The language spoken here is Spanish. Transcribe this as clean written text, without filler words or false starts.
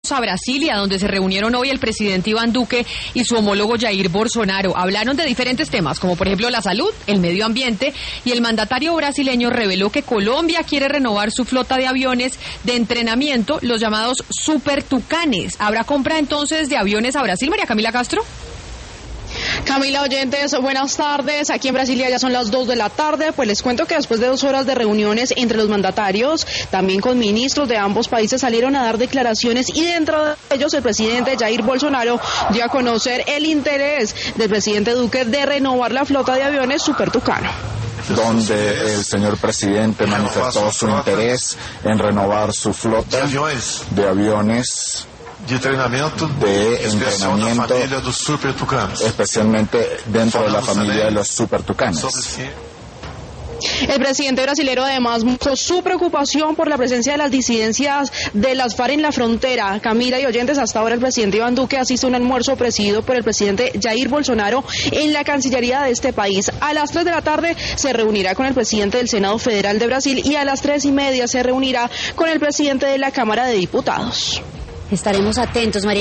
A Brasilia, donde se reunieron hoy el presidente Iván Duque y su homólogo Jair Bolsonaro. Hablaron de diferentes temas, como por ejemplo la salud, el medio ambiente, y el mandatario brasileño reveló que Colombia quiere renovar su flota de aviones de entrenamiento, los llamados Super Tucanes. ¿Habrá compra entonces de aviones a Brasil, María Camila Castro? Camila, oyentes, buenas tardes. Aquí en Brasilia ya son las 2 de la tarde. Pues les cuento que después de 2 horas de reuniones entre los mandatarios, también con ministros de ambos países, salieron a dar declaraciones, y dentro de ellos el presidente Jair Bolsonaro dio a conocer el interés del presidente Duque de renovar la flota de aviones Super Tucano, donde el señor presidente manifestó su interés en renovar su flota de aviones de entrenamiento, especialmente dentro de la familia de los Super Tucanes. El presidente brasilero además mostró su preocupación por la presencia de las disidencias de las FARC en la frontera. Camila y oyentes, hasta ahora el presidente Iván Duque asiste a un almuerzo presidido por el presidente Jair Bolsonaro en la Cancillería de este país. A las 3 de la tarde se reunirá con el presidente del Senado Federal de Brasil, y a las 3:30 se reunirá con el presidente de la Cámara de Diputados. Estaremos atentos, María.